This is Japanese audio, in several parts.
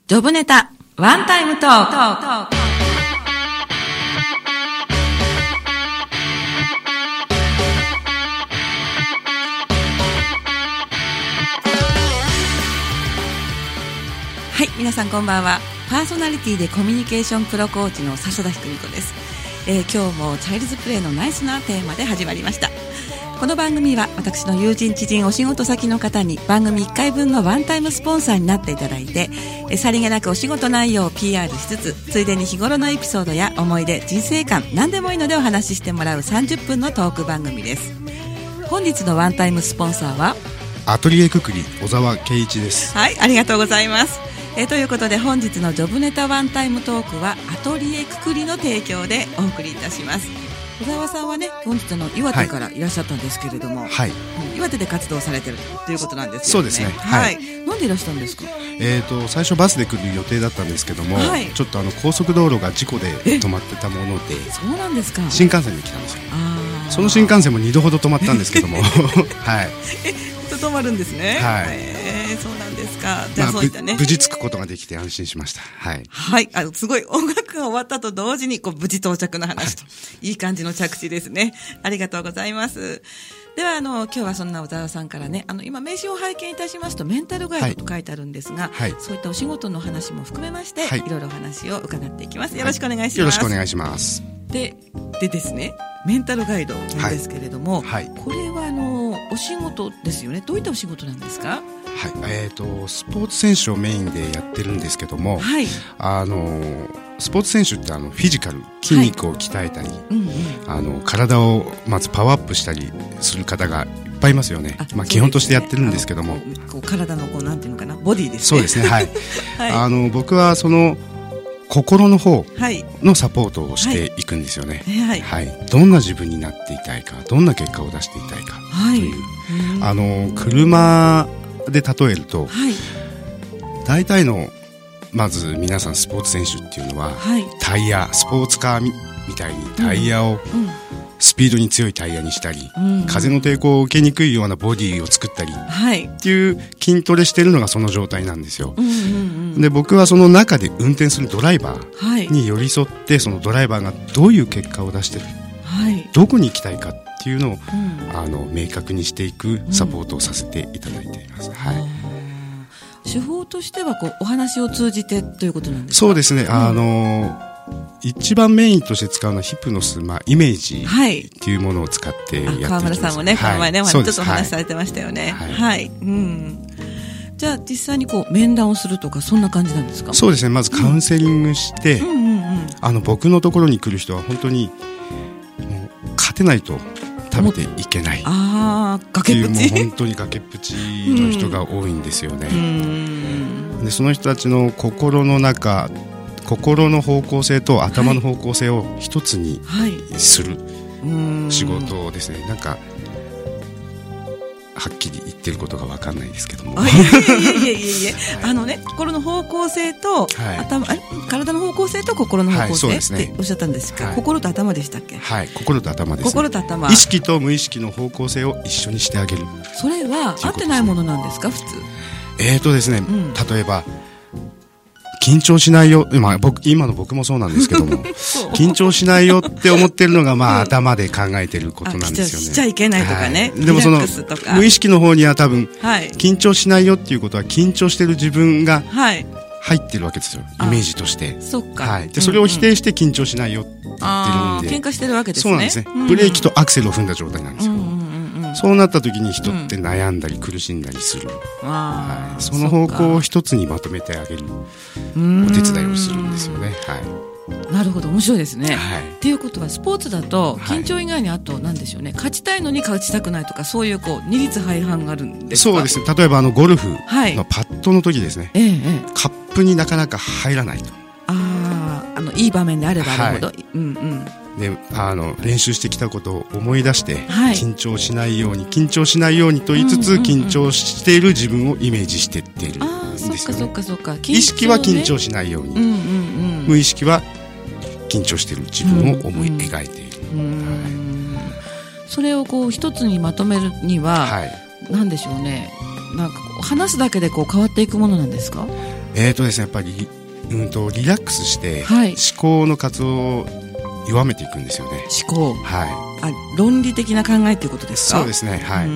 ジョブネタワンタイムトーク。はい、皆さんこんばんは。パーソナリティでコミュニケーションプロコーチの笹田ひくみ子です。今日もチャイルズプレイのナイスなテーマで始まりました。この番組は私の友人知人お仕事先の方に番組1回分のワンタイムスポンサーになっていただいて、さりげなくお仕事内容を PR しつつ、ついでに日頃のエピソードや思い出、人生観、何でもいいのでお話ししてもらう30分のトーク番組です。本日のワンタイムスポンサーはアトリエくくり小沢圭一です。 はい、ありがとうございます。ということで本日のジョブネタワンタイムトークはアトリエくくりの提供でお送りいたします。小沢さんはね、本日の岩手からいらっしゃったんですけれども、はい、岩手で活動されてるということなんですよね。 そうですね、 はい、なんでいらしたんですか？ 最初バスで来る予定だったんですけども、はい、ちょっと高速道路が事故で止まってたもので、 そうなんですか。 新幹線で来たんですよ。その新幹線も2度ほど止まったんですけどもはい、 止まるんですね。はい、そうなんですか。じゃあそういったね、 無事着くことができて安心しました。はい、 はい、すごい音楽が終わったと同時に無事到着の話と、はい、いい感じの着地ですね。ありがとうございます。では今日はそんな小沢さんからね、今名刺を拝見いたしますとメンタルガイドと書いてあるんですが、はい、そういったお仕事の話も含めまして、はい、いろいろお話を伺っていきます。よろしくお願いします。 よろしくお願いします。 でですね、メンタルガイドなんですけれども、はいはい、これはお仕事ですよね。どういったお仕事なんですか？ はい、スポーツ選手をメインでやってるんですけども、はい、スポーツ選手ってフィジカル、筋肉を鍛えたり、はい、体をまずパワーアップしたりする方がいっぱいいますよね。基本としてやってるんですけども、 体のなんていうのかな、ボディですね。 そうですね、はい、はい、僕はその心の方のサポートをしていくんですよね。はいはいはい、どんな自分になっていたいか、どんな結果を出していたいかという、はい、車で例えると、はい、大体のまず皆さんスポーツ選手っていうのは、はい、タイヤ、スポーツカー みたいにタイヤを、スピードに強いタイヤにしたり、風の抵抗を受けにくいようなボディを作ったり、はい、っていう筋トレしてるのがその状態なんですよ。で、僕はその中で運転するドライバーに寄り添って、そのドライバーがどういう結果を出してる、はい、どこに行きたいかっていうのを、明確にしていくサポートをさせていただいています。はい、 手法としてはお話を通じてということなんですか？ そうですね、一番メインとして使うのはヒプノス、イメージっていうものを使ってやっていきます。 川村さんもね、この前ね、ちょっとお話しされてましたよね。はい、はい、じゃあ実際に面談をするとかそんな感じなんですか？ そうですね、まずカウンセリングして、僕のところに来る人は本当にもう勝てないと食べていけないっていう、もう本当に崖っぷちの人が多いんですよね。で、その人たちの心の中、心の方向性と頭の方向性を一つにする仕事ですね。なんかはっきり言ってることが分かんないですけども、心の方向性と、体の方向性と心の方向性っておっしゃったんですか？心と頭でしたっけ？はい、心と頭ですね。心と頭、意識と無意識の方向性を一緒にしてあげる。それは合ってないものなんですか、普通？ですね、例えば緊張しないよ、今の僕もそうなんですけども緊張しないよって思ってるのが、頭で考えてることなんですよね。 しちゃいけないとかね、 でもその無意識の方には多分、緊張しないよっていうことは緊張してる自分が入ってるわけですよ、イメージとして。そっか、でそれを否定して緊張しないよって言ってるんで、 喧嘩してるわけですね。 そうなんですね、ブレーキとアクセルを踏んだ状態なんですよ。そうなった時に人って悩んだり苦しんだりする、その方向を一つにまとめてあげるお手伝いをするんですよね。 なるほど、面白いですね。っていうことはスポーツだと緊張以外にあと何でしょうね、勝ちたいのに勝ちたくないとか、そういう二律背反があるんですか？ そうですね、例えばゴルフのパットの時ですね、カップになかなか入らないと、 いい場面であればあるほど、 で練習してきたことを思い出して、緊張しないように緊張しないようにと言いつつ、緊張している自分をイメージしていっているんですよね。意識は緊張しないように、無意識は緊張している自分を思い描いている。 それを一つにまとめるには、何でしょうね、 なんか話すだけでこう変わっていくものなんですか？ ですね、やっぱり、リラックスして、はい、思考の活動を弱めていくんですよね。 思考。 はい。 論理的な考えということですか？ そうですね。はい。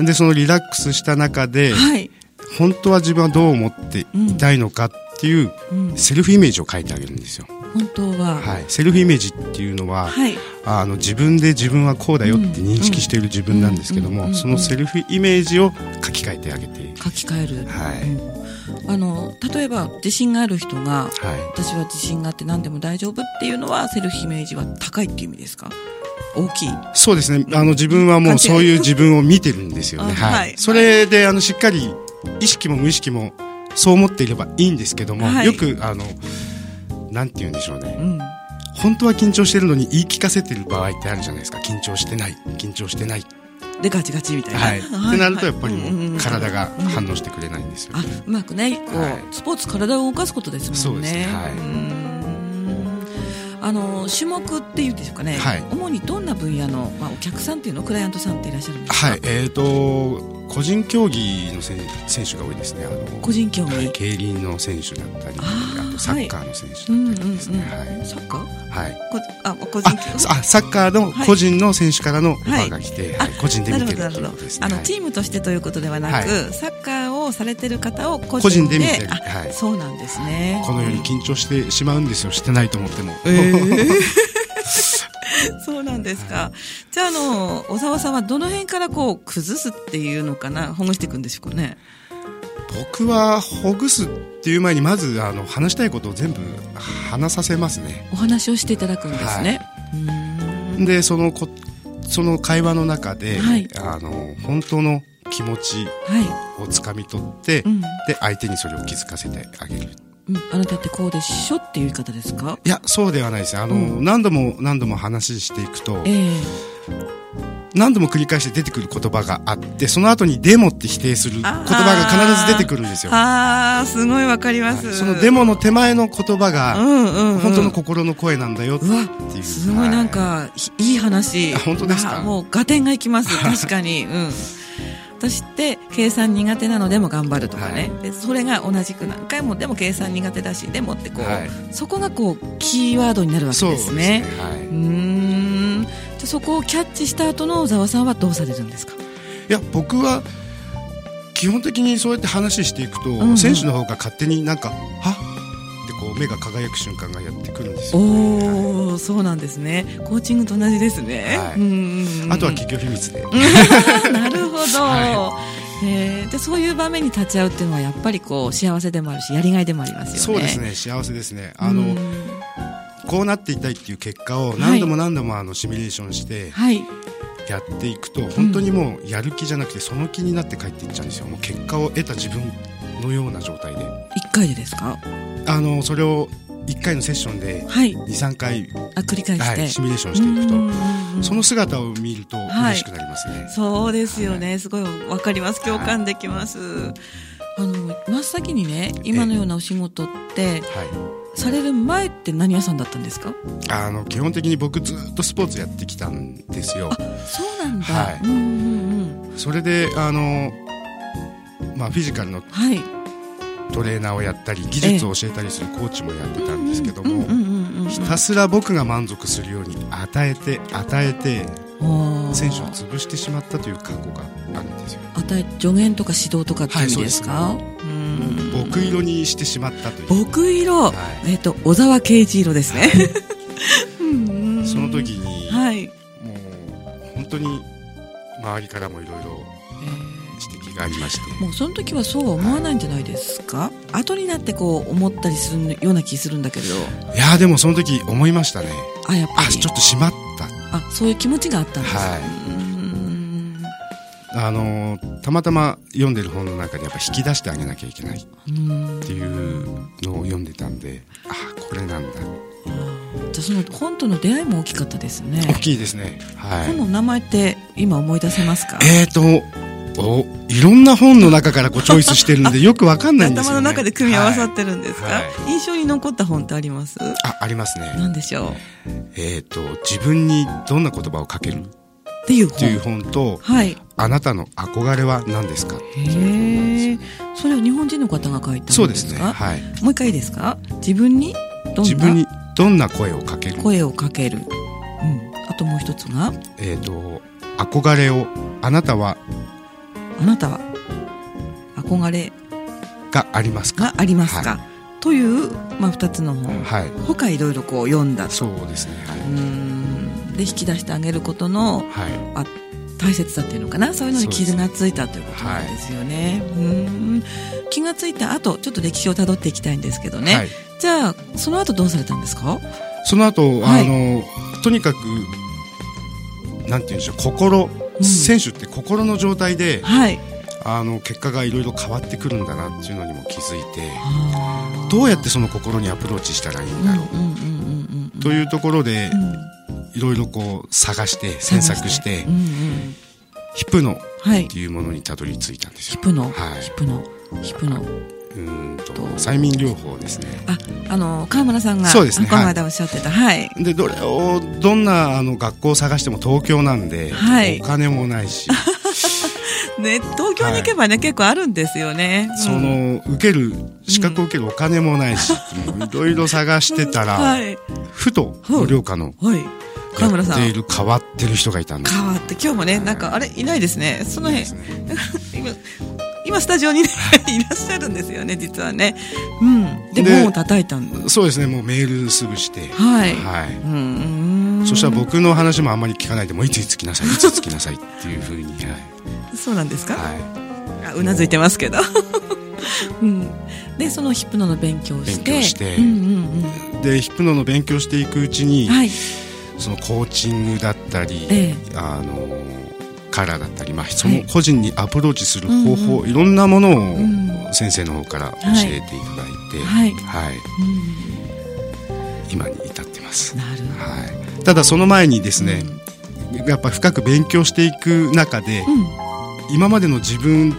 で、そのリラックスした中で、はい、本当は自分はどう思っていたいのかっていう、セルフイメージを書いてあげるんですよ。 本当は、 はい、セルフイメージっていうのは、はい、自分で自分はこうだよって認識している自分なんですけども、そのセルフイメージを書き換えてあげて、 書き換える、 はい、 例えば自信がある人が、はい、私は自信があって何でも大丈夫っていうのはセルフイメージは高いっていう意味ですか？大きい。 そうですね、自分はもうそういう自分を見てるんですよね。はい、それでしっかり意識も無意識もそう思っていればいいんですけども、はい、よくなんて言うんでしょうね、本当は緊張してるのに言い聞かせてる場合ってあるじゃないですか。緊張してないでガチガチみたいな、 はい、ってなるとやっぱりもう体が反応してくれないんですよ、ね。 うまくね、こう、はい、スポーツ体を動かすことですもんね。 そうですね、はい、 種目っていうんでしょうかね、はい、主にどんな分野の、お客さんっていうのクライアントさんっていらっしゃるんですか？ はい、個人競技の選手が多いですね。 個人競技、 はい、競輪の選手だったり、あとサッカーの選手だったりですね。 サッカー？ はい。 個人競技。 サッカーの個人の選手からのオファーが来て、はい、個人で見てるということですね。 チームとしてということではなく、はい、サッカーをされてる方を個人で見てる。 はい、そうなんですね。 このように緊張してしまうんですよ。してないと思っても。 そうなんですか。じゃあ小沢さんはどの辺からこう崩すっていうのかな、ほぐしていくんでしょうかね。 僕はほぐすっていう前にまず話したいことを全部話させますね。 お話をしていただくんですね。 はい、でその会話の中で、はい、本当の気持ちをつかみ取って、はい、で相手にそれを気づかせてあげる。 あなたってこうでしょっていう言い方ですか？ いや、そうではないです。何度も話していくと、何度も繰り返して出てくる言葉があって、その後にでもって否定する言葉が必ず出てくるんですよ。 すごいわかります、はい、 そのでもの手前の言葉が、本当の心の声なんだよっていう。 すごいなんか、いい話。 本当ですか？ もう合点がいきます。確かに。私って計算苦手なのでも頑張るとかね、はい、でそれが同じく何回もでも計算苦手だしでもってこう、はい、そこがこうキーワードになるわけですね。そうですね、はい、じゃそこをキャッチした後の小沢さんはどうされるんですか？ いや、僕は基本的にそうやって話していくと、選手の方が勝手になんかはってこう目が輝く瞬間がやってくるんですよ、ね。 はい、そうなんですね。コーチングと同じですね。はい、 あとは企業秘密で。 なるほど。はい、でそういう場面に立ち会うっていうのはやっぱりこう幸せでもあるしやりがいでもありますよね。 そうですね、幸せですね。こうなっていたいっていう結果を何度もシミュレーションしてやっていくと、本当にもうやる気じゃなくてその気になって帰っていっちゃうんですよ。もう結果を得た自分のような状態で。1 回でですか？ それを1回のセッションで 2,3 回繰り返して、 はい、シミュレーションしていくと、その姿を見ると嬉しくなりますね。はい、 そうですよね、はい、すごいわかります。共感できます。真っ先にね、今のようなお仕事って、される前って何屋さんだったんですか？ 基本的に僕ずっとスポーツやってきたんですよ。 そうなんだ。 はい、それでフィジカルの、はい、トレーナーをやったり技術を教えたりするコーチもやってたんですけども、ひたすら僕が満足するように与えて選手を潰してしまったという過去があるんですよ。 助言とか指導とかっていう意味ですか？はい、 僕色にしてしまったという。 僕色、はい、小沢啓一色ですね。はい、 その時に、 はい、 もう本当に周りからもいろいろ指摘がありまして、 もうその時はそうは思わないんじゃないですか？後になってこう思ったりするような気するんだけど。 いやでもその時思いましたね。 やっぱりちょっとしまった。 そういう気持ちがあったんです。はい 、たまたま読んでる本の中でやっぱ引き出してあげなきゃいけないっていうのを読んでたんで、これなんだ。 じゃあその本との出会いも大きかったですね。 大きいですね。はい、 本の名前って今思い出せますか？ いろんな本の中からチョイスしてるんでよくわかんないんですよね。 頭の中で組み合わさってるんですか？はい、印象に残った本ってあります？ ありますね。 何でしょう？ 自分にどんな言葉をかける？ っていう本と、あなたの憧れは何ですかっていう。 それは日本人の方が書いたんですか？ そうですね。 もう一回いいですか？自分にどんな声をかける。 あともう一つが憧れを、あなたは憧れがありますかという、2つの本、他いろいろ読んだと。 そうですね。 で引き出してあげることの、大切さっていうのかな、そういうのに気がついたということなんですよね。気がついた後、ちょっと歴史をたどっていきたいんですけどね。じゃあその後どうされたんですか？ その後、とにかくなんていうんでしょう、選手って心の状態で、結果がいろいろ変わってくるんだなっていうのにも気づいて、どうやってその心にアプローチしたらいいんだろうというところで、いろいろ探して詮索して、ヒプノっていうものにたどり着いたんですよ。ヒプノ催眠療法ですね。 川村さんがこの間おっしゃってた。 でどんな学校を探しても東京なんで、お金もないしね、東京に行けばね、結構あるんですよね。 資格を受けるお金もないし、いろいろ探してたら、ふと五稜下の川村さんやっている変わってる人がいたんです。 今日もね、あれいないですね。その辺今スタジオに、ね、いらっしゃるんですよね、実はね。で門を叩いたんです。 そうですね、もうメールすぐして、そしたら僕の話もあんまり聞かないで、もういつ来なさいっていうふうに。 そうなんですか？うなずいてますけど。でそのヒプノの勉強をして、 でヒプノの勉強していくうちに、そのコーチングだったり、カラーだったり、その個人にアプローチする方法、いろんなものを先生の方から教えていただいて、今に至ってます。ただその前にですね、やっぱ深く勉強していく中で、今までの自分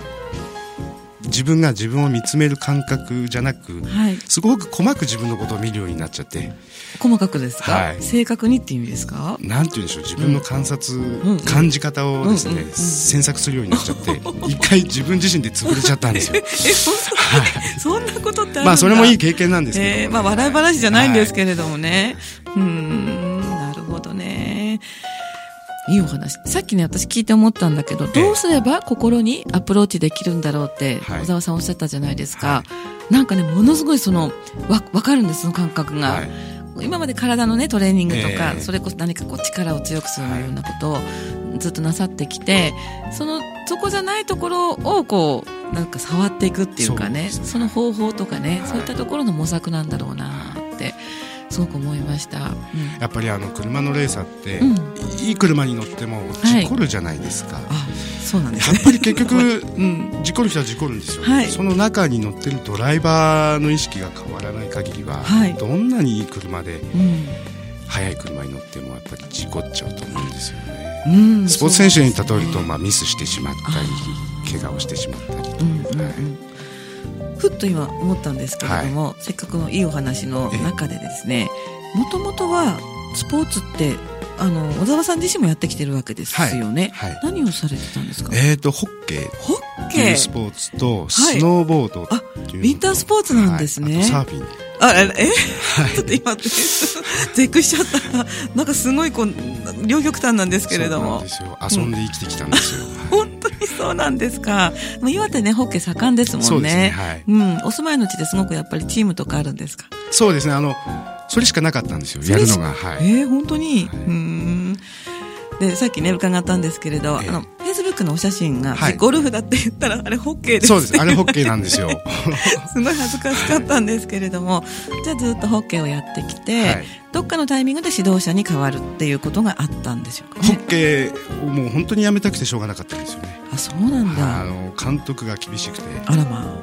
が自分を見つめる感覚じゃなく、すごく細く自分のことを見るようになっちゃって。 細かくですか？正確にっていう意味ですか？ なんて言うんでしょう、自分の観察、感じ方をですね、詮索するようになっちゃって、一回自分自身で潰れちゃったんですよ。 そんなことってあるんだ。 それもいい経験なんですけど、 笑い話じゃないんですけれどもね。なるほどね。いいお話。さっきね、私聞いて思ったんだけど、どうすれば心にアプローチできるんだろうって、小沢さんおっしゃったじゃないですか。なんかね、ものすごいわかるんです、その感覚が。今まで体のね、トレーニングとか、それこそ何か力を強くするようなことをずっとなさってきて、そこじゃないところをなんか触っていくっていうかね、その方法とかね、そういったところの模索なんだろうなってすごく思いました。 やっぱり車のレーサーって、いい車に乗っても事故るじゃないですか。 そうなんですね。 やっぱり結局、事故る人は事故るんですよ。その中に乗ってるドライバーの意識が変わらない限りは、どんなにいい車で、速い車に乗ってもやっぱり事故っちゃうと思うんですよね。スポーツ選手に例えると、ミスしてしまったり、怪我をしてしまったりと。 ふっと今思ったんですけれども、せっかくのいいお話の中でですね、もともとはスポーツって小沢さん自身もやってきてるわけですよね。何をされてたんですか？ホッケーっていうスポーツとスノーボードっていう、 ウィンタースポーツなんですね。 あとサーフィン。 ちょっと今絶句しちゃった。なんかすごい両極端なんですけれども。 そうなんですよ。遊んで生きてきたんですよ。 本当にそうなんですか。岩手ね、ホッケー盛んですもんね。そうですね。お住まいの地ですごくやっぱりチームとかあるんですか？ そうですね。それしかなかったんですよ、やるのが。 本当に。でさっきね伺ったんですけれど、フェイスブックのお写真が、ゴルフだって言ったらあれホッケーです。 そうです、あれホッケーなんですよ。 すごい恥ずかしかったんですけれども、じゃあずっとホッケーをやってきて、どっかのタイミングで指導者に変わるっていうことがあったんでしょうかね。 ホッケーをもう本当にやめたくてしょうがなかったんですよね。 そうなんだ。 監督が厳しくて、 あらまあ、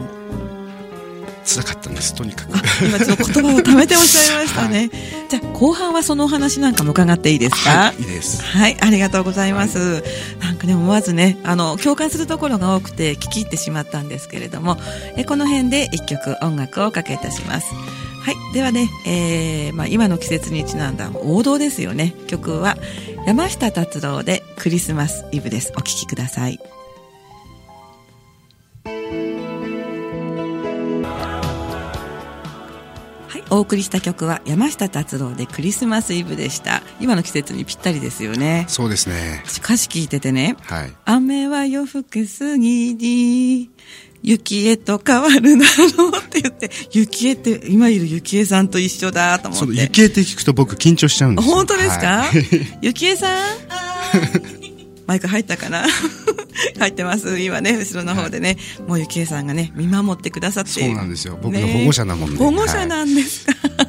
辛かったんです、とにかく。 今ちょっと言葉をためておっしゃいましたね。じゃあ後半はそのお話なんかも伺っていいですか？ いいです。 ありがとうございます。なんかね、思わずね、共感するところが多くて聞き入ってしまったんですけれども、この辺で一曲音楽をおかけいたします。ではね、今の季節にちなんだ王道ですよね。曲は山下達郎でクリスマスイブです。お聴きください。お送りした曲は山下達郎でクリスマスイブでした。今の季節にぴったりですよね。 そうですね。 歌詞聞いててね、 はい、 雨は夜更けすぎに雪へと変わるだろうって言って、雪へって今いる雪へさんと一緒だと思って。 そう、雪へって聞くと僕緊張しちゃうんですよ。 本当ですか、 はい、 雪へさんマイク入ったかな入ってます今ね、後ろの方でね、はい、もうゆきえさんがね見守ってくださっている。 そうなんですよ、僕の保護者なもんで、 保護者なんですか、はい、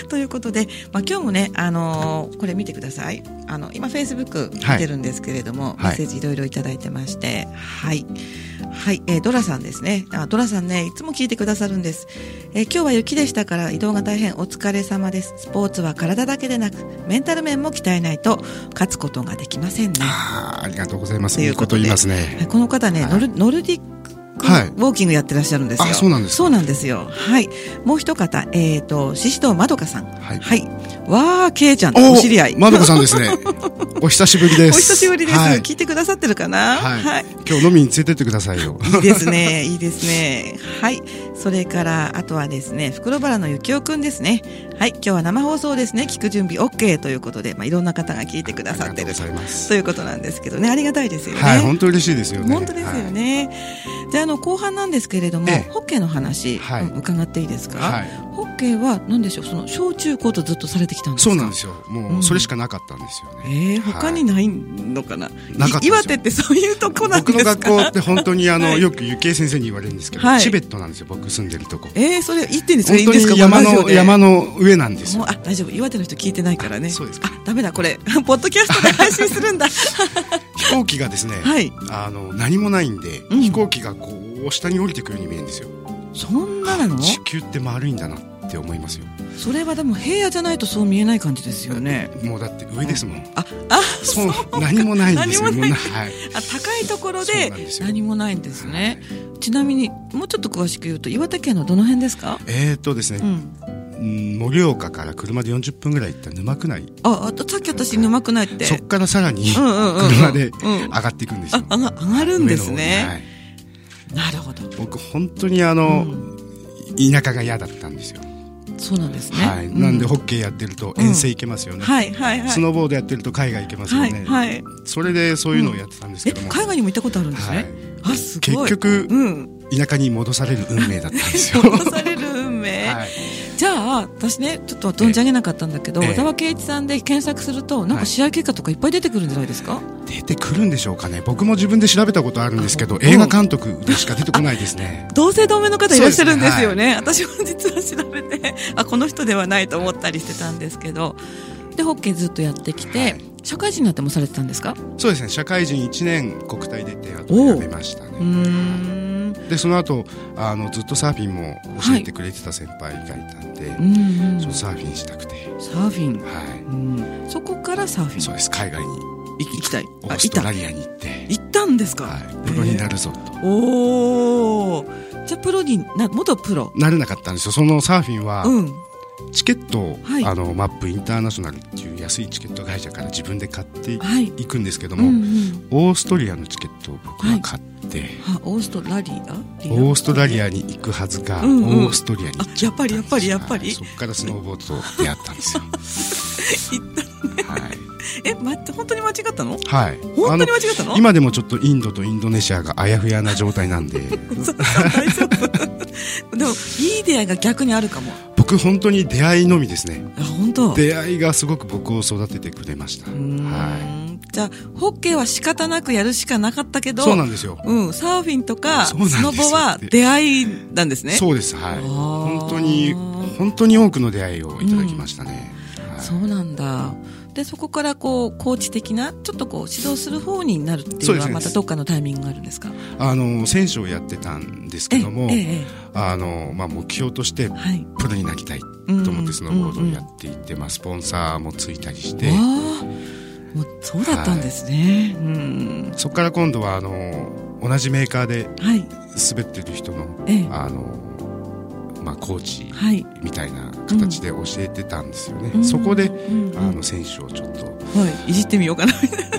ということで、今日もね、これ見てください。今フェイスブック見てるんですけれども、メッセージいろいろいただいてまして、はいはい、ドラさんですね。ドラさんね、いつも聞いてくださるんです。今日は雪でしたから移動が大変お疲れ様です。スポーツは体だけでなくメンタル面も鍛えないと勝つことができませんね。 ありがとうございます。いいこと言いますね。 この方ね、はい、ノルディックウォーキングやってらっしゃるんですよ。 そうなんですか。 そうなんですよ。はい。もう一方、シシドまどかさん。はい。はい。わー、ケイちゃん、お知り合い。 まどかさんですね。お久しぶりです。 お久しぶりです。はい、聞いてくださってるかな。 はい。はい、今日飲みに連れてってくださいよ。 いいですね。いいですね。はい。それから、あとはですね、袋原のゆきおくんですね。はい。今日は生放送ですね。聞く準備 OK ということで、いろんな方が聞いてくださってるということなんですけどね。ありがたいですよね。 はい。本当嬉しいですよね。 本当ですよね。じゃあ、後半なんですけれども、ホッケーの話、伺っていいですか。はい。ホッケーは何でしょう、その小中高とずっとされてきたんですか。 そうなんですよ。もうそれしかなかったんですよね。 他にないのかな。 なかった。 岩手ってそういうとこなんですか。 僕の学校って本当によくゆきえ先生に言われるんですけど、チベットなんですよ、僕住んでるとこ。 それ言ってんですか。 本当に山の上なんですよ。 大丈夫、岩手の人聞いてないからね。 そうですか。 ダメだこれポッドキャストで配信するんだ。 飛行機がですね、何もないんで、飛行機がこう下に降りてくるように見えるんですよ。そんなの？地球って丸いんだなって思いますよ。 それはでも平野じゃないとそう見えない感じですよね。 もうだって上ですもん。そう何もないんですよ。 高いところで何もないんですね。ちなみにもうちょっと詳しく言うと、岩手県のどの辺ですか。 ですね、盛岡から車で40分ぐらい行った沼区内。 さっき私沼区内って、 そっからさらに車で上がっていくんですよ。 上がるんですね。なるほど。 僕本当に田舎が嫌だったんですよ。 そうなんですね。 はい。なんでホッケーやってると遠征行けますよね。はいはいはい。スノーボードやってると海外行けますよね。はい。それでそういうのをやってたんですけども。 海外にも行ったことあるんですね。すごい。 結局田舎に戻される運命だったんですよ。 戻される運命。じゃあ私ね、ちょっと存じ上げなかったんだけど、小沢圭一さんで検索するとなんか試合結果とかいっぱい出てくるんじゃないですか。 出てくるんでしょうかね。僕も自分で調べたことあるんですけど、映画監督でしか出てこないですね。 同姓同名の方いらっしゃるんですよね。私も実は調べて、この人ではないと思ったりしてたんですけど、でホッケーずっとやってきて、社会人になってもされてたんですか。 そうですね。社会人1年国体出て辞めましたね。でその後ずっとサーフィンも教えてくれてた先輩がいたんで、ちょっとサーフィンしたくて。 サーフィン。はい。そこからサーフィン。 そうです。海外に行きたい。 オーストラリアに行って行ったんですか。 はい。プロになるぞと。 おお。じゃあプロに元プロなれなかったんですよ。そのサーフィンは。チケットを、マップインターナショナルっていう安いチケット会社から自分で買っていくんですけども、オーストリアのチケットを僕は買って、 オーストラリアに行くはずが、オーストリアに行っちゃったんですよ。やっぱりそこからスノーボードと出会ったんですよ。 行ったね。はい。本当に間違ったの？ はい。 本当に間違ったの？ 今でもちょっとインドとインドネシアがあやふやな状態なんで。 大丈夫。でもいい出会いが逆にあるかも。 僕本当に出会いのみですね。 本当。 出会いがすごく僕を育ててくれました。 はい。じゃあホッケーは仕方なくやるしかなかったけど。 そうなんですよ。 サーフィンとかスノボは出会いなんですね。 そうです。はい。本当に多くの出会いをいただきましたね。 そうなんだ。でそこからコーチ的なちょっと指導する方になるっていうのはまたどっかのタイミングがあるんですか。 選手をやってたんですけども、目標としてプロになりたいと思ってスノーボードをやっていて、スポンサーもついたりして、 もうそうだったんですね。 そこから今度は同じメーカーで滑ってる人の、 コーチみたいな形で教えてたんですよね、そこで、選手をちょっと、 いじってみようかな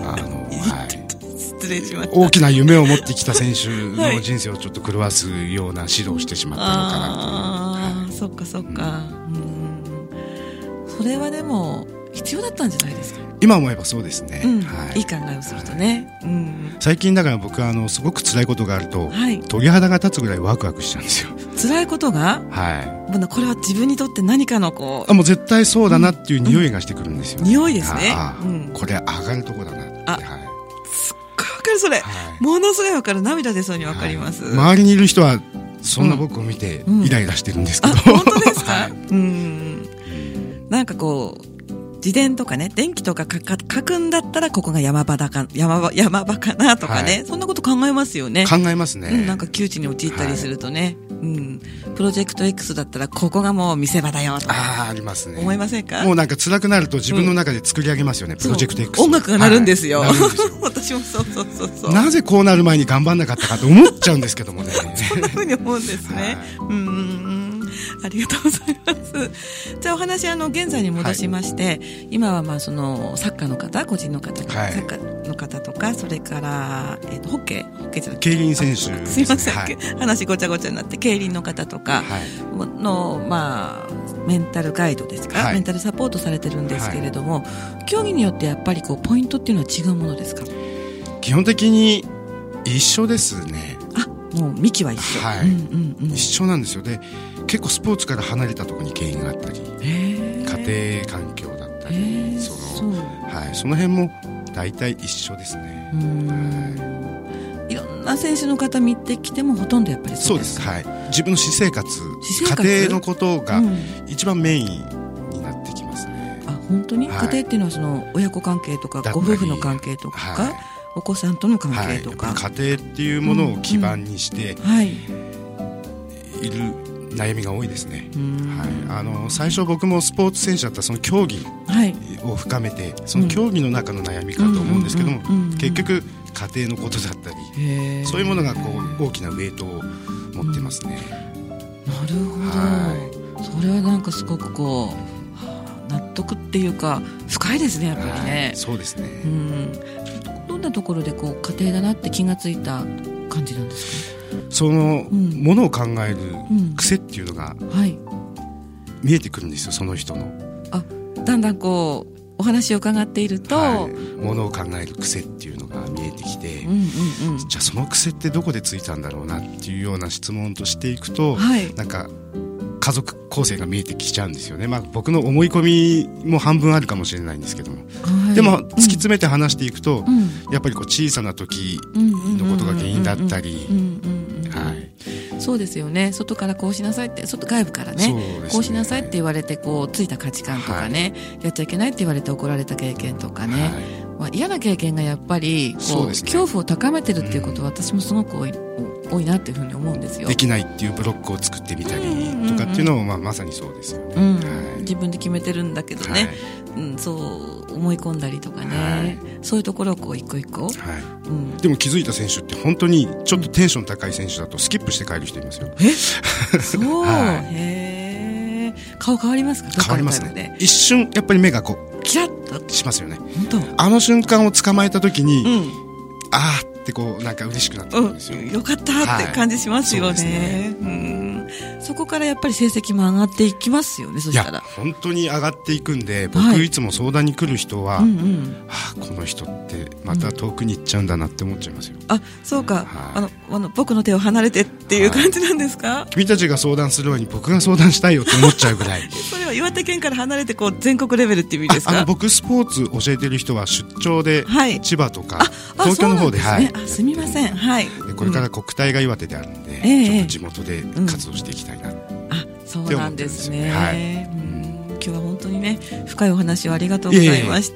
失礼しました。 大きな夢を持ってきた選手の人生をちょっと狂わすような指導をしてしまったのかなという。 そっかそっか、それはでも必要だったんじゃないですか。 今思えばそうですね、 いい考えをするとね、 最近だから僕はすごく辛いことがあると、鳥肌が立つぐらいワクワクしちゃうんですよ。 辛いことが、これは自分にとって何かのもう絶対そうだなっていう匂いがしてくるんですよ、 匂いですね。 これ上がるとこだなって。 すっごいわかるそれ、ものすごいわかる。涙出そうにわかります、 周りにいる人はそんな僕を見てイライラしてるんですけど、 本当ですか。なんか自伝とかね、電気とか書くんだったらここが山場かなとかね、そんなこと考えますよね。 考えますね、 なんか窮地に陥ったりするとね、プロジェクト X だったらここがもう見せ場だよとかありますね。 思いませんか。 もうなんか辛くなると自分の中で作り上げますよね、プロジェクト X。 音楽が鳴るんですよ、私もそうなぜこうなる前に頑張んなかったかと思っちゃうんですけどもねそんな風に思うんですね、ありがとうございます。じゃあお話現在に戻しまして、今はそのサッカーの方、個人の方、サッカーの方とか、それからホッケーじゃなくて競輪選手、 すいません、話ごちゃごちゃになって競輪の方とかの、メンタルガイドですか、メンタルサポートされてるんですけれども、競技によってやっぱりポイントっていうのは違うものですか。 基本的に一緒ですね。 もう幹は一緒、 一緒なんですよ。で結構スポーツから離れたところに原因があったり、家庭環境だったり、その辺も大体一緒ですね。 いろんな選手の方見てきてもほとんどやっぱりそうですか。 自分の私生活、家庭のことが一番メインになってきますね。 本当に、家庭っていうのはその親子関係とかご夫婦の関係とか、お子さんとの関係とか、 家庭っていうものを基盤にしている悩みが多いですね。最初僕もスポーツ選手だったらその競技を深めて、その競技の中の悩みかと思うんですけども、結局家庭のことだったり、そういうものが大きなウェイトを持ってますね。 なるほど、それはなんかすごく納得っていうか深いですね、やっぱりね。 そうですね。 どんなところで家庭だなって気がついた感じなんですか。 そのものを考える癖っていうのが見えてくるんですよ、その人の。 だんだんお話を伺っていると、 ものを考える癖っていうのが見えてきて、じゃあその癖ってどこでついたんだろうなっていうような質問としていくと、なんか家族構成が見えてきちゃうんですよね。僕の思い込みも半分あるかもしれないんですけども、でも突き詰めて話していくと、やっぱり小さな時のことが原因だったり、 そうですよね。外からこうしなさいって、外部からね、こうしなさいって言われてついた価値観とかね、やっちゃいけないって言われて怒られた経験とかね、嫌な経験がやっぱり恐怖を高めてるっていうことは、私もすごく多いなっていうふうに思うんですよ。 できないっていうブロックを作ってみたりとかっていうのもまさにそうですよね。 自分で決めてるんだけどね、そう思い込んだりとかね、そういうところを一個一個、 でも気づいた選手って本当にちょっとテンション高い選手だとスキップして帰る人いますよ。 そう、へー、顔変わりますか。 変わりますね。一瞬やっぱり目がキラッとしますよね。 本当、 あの瞬間を捕まえた時に、あーってなんか嬉しくなってくるんですよ。 よかったって感じしますよね。そこからやっぱり成績も上がっていきますよね。そしたら本当に上がっていくんで、僕いつも相談に来る人は、この人ってまた遠くに行っちゃうんだなって思っちゃいますよ。 そうか、僕の手を離れてっていう感じなんですか。 君たちが相談する前に僕が相談したいよって思っちゃうぐらいそれは岩手県から離れて全国レベルっていう意味ですか。 僕スポーツ教えてる人は出張で千葉とか東京の方で、 すみません、 これから国体が岩手であるので、ちょっと地元で活動していきたいなって思ってます。 そうなんですね。今日は本当にね、深いお話をありがとうございました。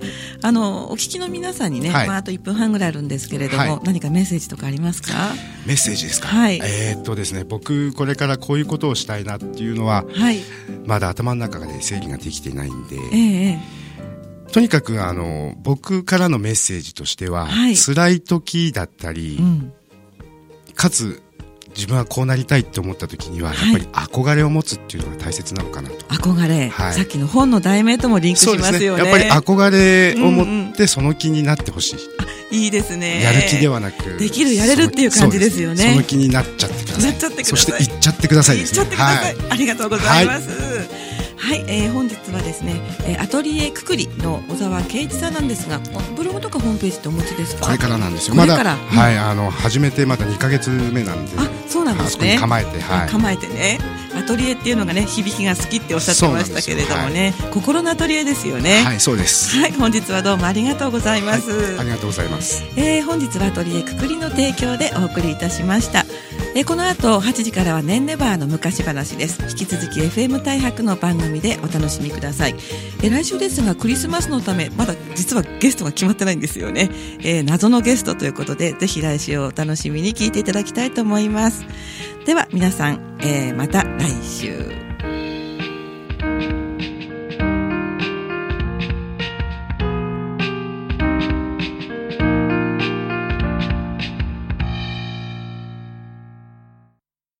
お聞きの皆さんにね、あと1分半ぐらいあるんですけれども、何かメッセージとかありますか。 メッセージですか。ですね、僕これからこういうことをしたいなっていうのは、まだ頭の中で整理ができていないんで、とにかく僕からのメッセージとしては、辛い時だったり、かつ自分はこうなりたいって思った時には、やっぱり憧れを持つっていうのが大切なのかなと。 憧れ、さっきの本の題名ともリンクしますよね。 やっぱり憧れを持ってその気になってほしい。 いいですね。 やる気ではなく、 できる、やれるっていう感じですよね。 その気になっちゃってください。そして行っちゃってくださいですね。 行っちゃってください。ありがとうございます。はい、本日はですね、アトリエくくりの小沢圭一さんなんですが、ブログとかホームページってお持ちですか？ これからなんですよ。まだ、はい、始めてまだ2ヶ月目なんで。 あ、そうなんですね。 構えて、 構えてね。アトリエっていうのがね、響きが好きっておっしゃってましたけれどもね、心のアトリエですよね。 はい、そうです。 はい、本日はどうもありがとうございます。 ありがとうございます。 本日はアトリエくくりの提供でお送りいたしました。この後8時からはねんねバーの昔話です。引き続き FM 大白の番組でお楽しみください。来週ですがクリスマスのためまだ実はゲストが決まってないんですよね。謎のゲストということでぜひ来週をお楽しみに聞いていただきたいと思います。では皆さん、また来週。